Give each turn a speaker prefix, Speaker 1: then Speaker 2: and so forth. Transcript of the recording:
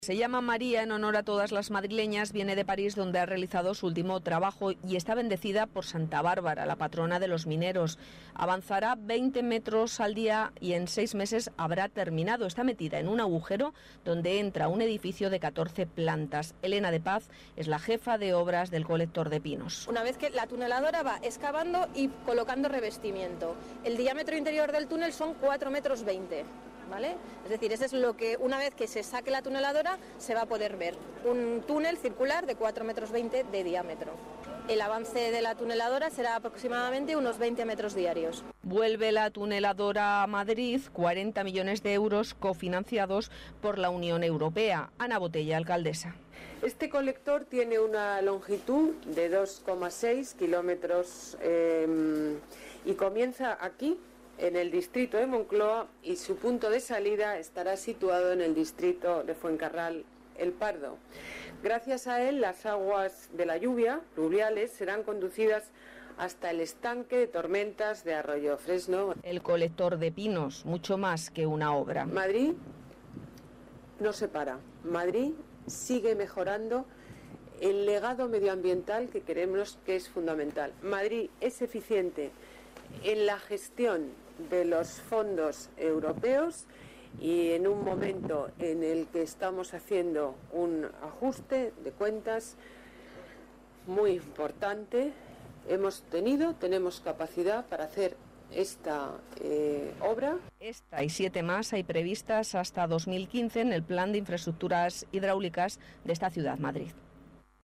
Speaker 1: Se llama María en honor a todas las madrileñas, viene de París donde ha realizado su último trabajo y está bendecida por Santa Bárbara, la patrona de los mineros. Avanzará 20 metros al día y en 6 meses habrá terminado. Está metida en un agujero donde entra un edificio de 14 plantas. Elena de Paz es la jefa de obras del colector de pinos.
Speaker 2: Una vez que la tuneladora va excavando y colocando revestimiento. El diámetro interior del túnel son 4,20 metros. ¿Vale? Es decir, eso es lo que una vez que se saque la tuneladora se va a poder ver. Un túnel circular de 4,20 metros de diámetro. El avance de la tuneladora será aproximadamente unos 20 metros diarios.
Speaker 1: Vuelve la tuneladora a Madrid, 40 millones de euros cofinanciados por la Unión Europea. Ana Botella, alcaldesa.
Speaker 3: Este colector tiene una longitud de 2,6 kilómetros y comienza aquí, en el distrito de Moncloa, y su punto de salida estará situado en el distrito de Fuencarral, El Pardo. Gracias a él, las aguas de la lluvia, pluviales, serán conducidas hasta el estanque de tormentas de Arroyo Fresno.
Speaker 1: El colector de pinos, mucho más que una obra.
Speaker 3: Madrid no se para. Madrid sigue mejorando el legado medioambiental que queremos, que es fundamental. Madrid es eficiente en la gestión de los fondos europeos y en un momento en el que estamos haciendo un ajuste de cuentas muy importante, tenemos capacidad para hacer esta obra.
Speaker 1: Esta y 7 más hay previstas hasta 2015 en el Plan de Infraestructuras Hidráulicas de esta ciudad, Madrid.